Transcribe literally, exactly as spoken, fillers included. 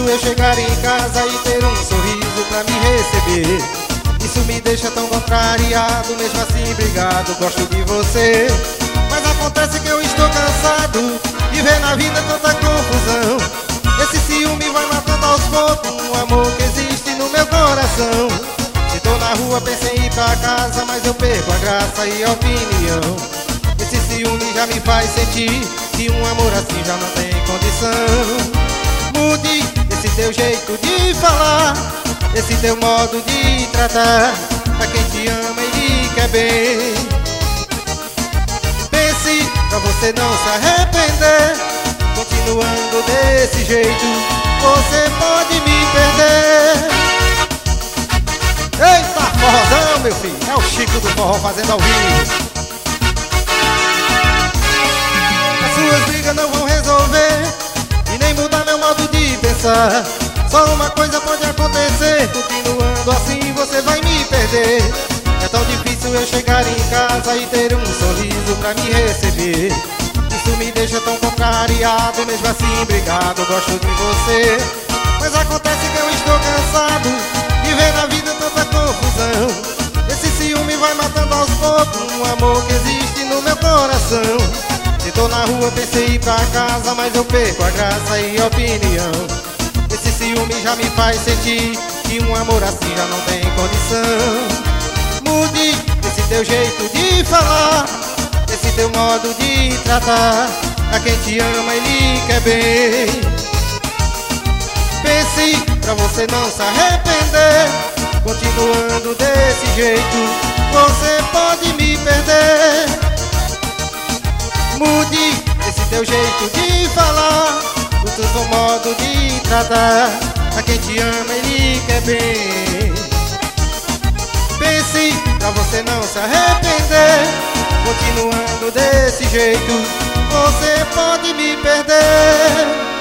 eu chegar em casa e ter um sorriso pra me receber. Isso me deixa tão contrariado, mesmo assim brigado, gosto de você. Mas acontece que eu estou cansado de ver na vida tanta confusão. Esse ciúme vai matando aos poucos um amor que existe no meu coração. Se tô na rua pensei em ir pra casa, mas eu perco a graça e a opinião. Esse ciúme já me faz sentir que um amor assim já não tem condição. Mude esse teu jeito de falar, esse teu modo de tratar. A quem te ama e lhe quer bem. Pense pra você não se arrepender. Continuando desse jeito, você pode me perder. Eita, forrozão, meu filho. É o Chico do forró fazendo ao vivo. As suas brigas não vão resolver e nem mudar meu modo de pensar. Só uma coisa pode acontecer, continuando assim você vai me perder. É tão difícil eu chegar em casa e ter um sorriso pra me receber. Isso me deixa tão contrariado, mesmo assim brigado, gosto de você. Mas acontece que eu estou cansado de ver na vida tanta confusão. Esse ciúme vai matando aos poucos um amor que existe no meu coração. Se tô na rua pensei em ir pra casa, mas eu perco a graça e a opinião. Esse ciúme já me faz sentir que um amor assim já não tem condição. Mude esse teu jeito de falar, esse teu modo de tratar. A quem te ama e lhe quer bem. Pense pra você não se arrepender. Continuando desse jeito, você pode me perder. Mude esse teu jeito de falar, o teu modo de tratar. A quem te ama e lhe quer bem. Pense pra você não se arrepender. Continuando desse jeito, você pode me perder.